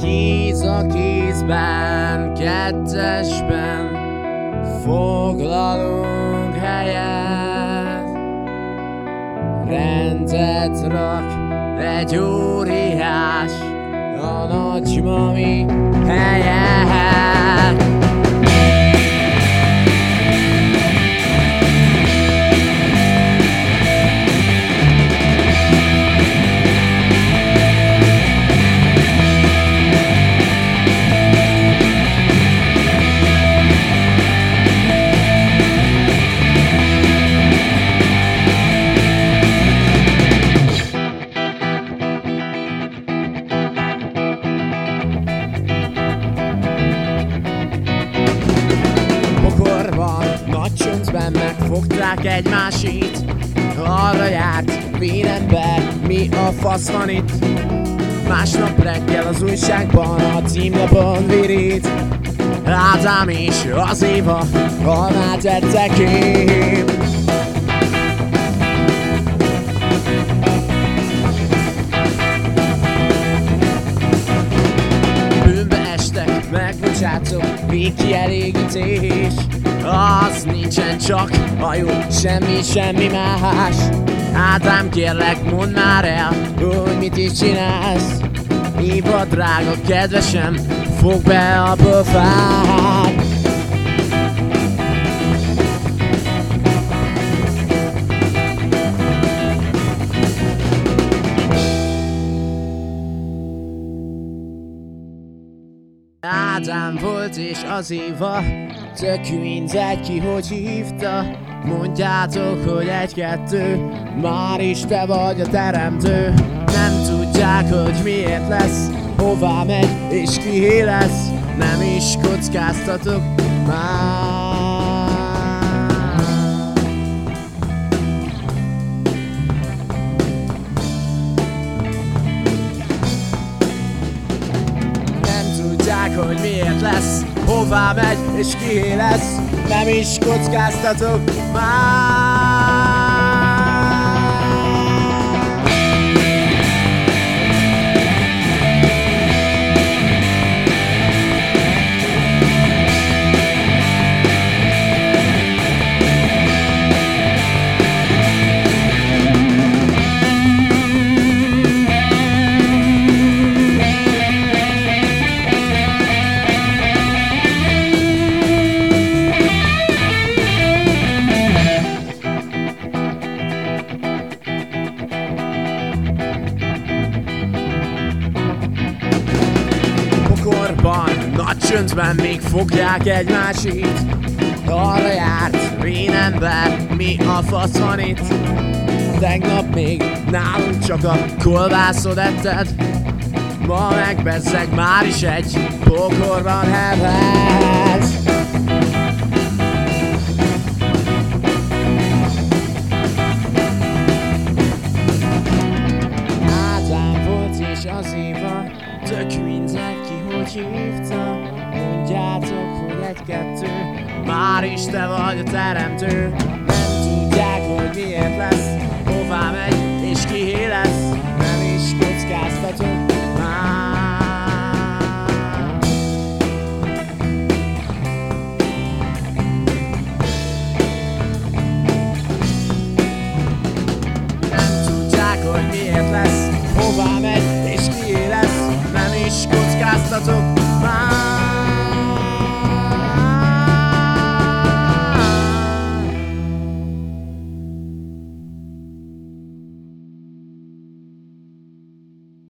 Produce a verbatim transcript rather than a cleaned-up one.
Kéz a kézben, kettesben foglalunk helyet. Rendet rak egy óriás a nagymami helyet. Nagy csöncben megfogták egymásit, arra járt vénember, mi a fasz van itt? Másnap reggel az újságban a címlapon virít, Ádám és az Éva almát ettek én. Bűnbe estek, megbocsátok, még kielégítés. Az nincsen, csak a jó, semmi, semmi más. Ádám, kérlek, mondd már el, hogy mit is csinálsz. Éva, drága kedvesem, fogd be a pofád. Ádám volt és az Éva, tök mindegy ki, hogy hívta. Mondjátok, hogy egy-kettő, már is te vagy a teremtő. Nem tudják, hogy miért lesz, hová megy és kié lesz. Nem is kockáztatok már. Hogy miért lesz, hová megy és kié lesz. Nem is kockáztatok már. Nagy csöndben még fogják egymásit, arra járt vénember, mi a fasz van itt? Tegnap még nálunk csak a kolbászod etted, ma meg bezzeg már is egy pokorban hevet. Ádám volt és az Éva, tök mindegy ki, hogy hívta. Mondjátok, hogy egy-kettő, már is te vagy a teremtő. Nem tudják, hogy miért lesz, hová megy és kié lesz. Nem is kockáztatok már. Nem tudják, hogy miért lesz,